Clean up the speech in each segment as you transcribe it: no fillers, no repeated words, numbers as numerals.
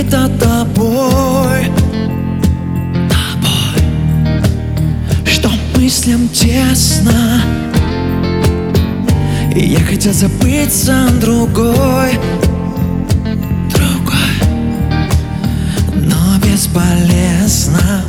забыта тобой, что мыслям тесно. И я хотел забыться другой, но бесполезно.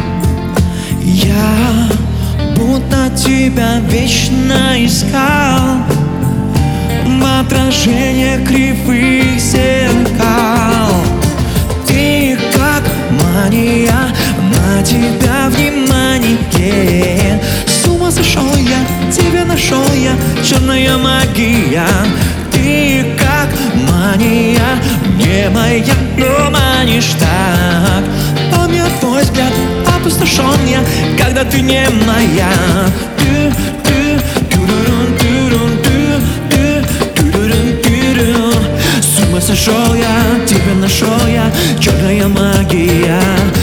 Я будто тебя вечно искал в отражении кривых зеркал. Ты как мания, на тебя внимание. С ума сошел я, тебя нашел я, черная магия. Ты как мания, не моя, но манишь так. По мне твой взгляд опустошен я, когда ты не моя. С ума сошел я, тебя нашел я, черная магия.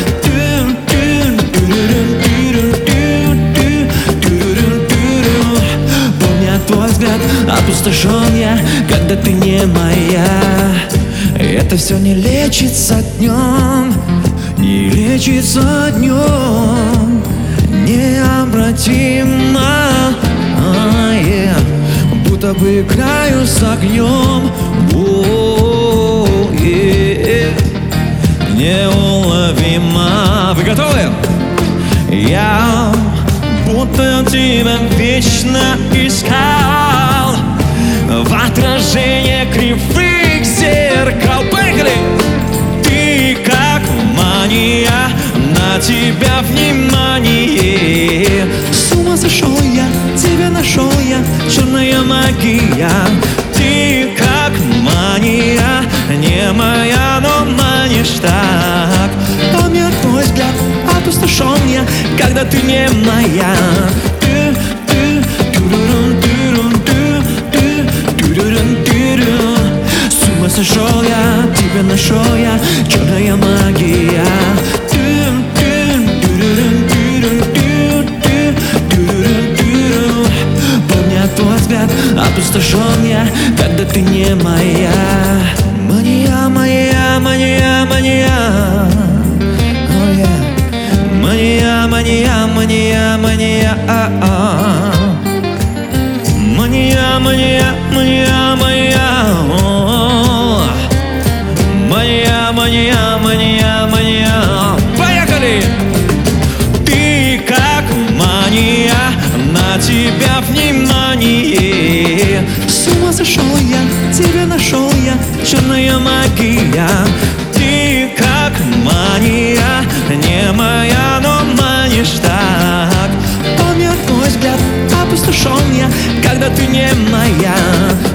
Помня твой взгляд, опустошен я, когда ты не моя. Это все не лечится днем, не лечится днем, необратимо. Будто бы играю с огнем, неуловимо. Вы готовы? Я будто тебя вечно искал в отражении кривых зеркал. Поехали! Ты как мания, на тебя внимание. С ума сошел я, тебя нашел я, черная магия. Ты как мания, не моя, но манишь так. Помня твой взгляд, опустошен я, когда ты не моя. С ума сошел я, тебя нашел я, черная магия. Помня твой взгляд, опустошен я, когда ты не моя. Мания, моя, мания, мания. Мания, мания, мания, мания. Мания, мания, мания, мания. Мания, мания, мания, мания. Поехали! Ты как мания, на тебя внимание. С ума сошел я, тебя нашел я, черная магия. Ты как мания, не моя, но манишь так. Помня твой взгляд, опустошен я, когда ты не моя.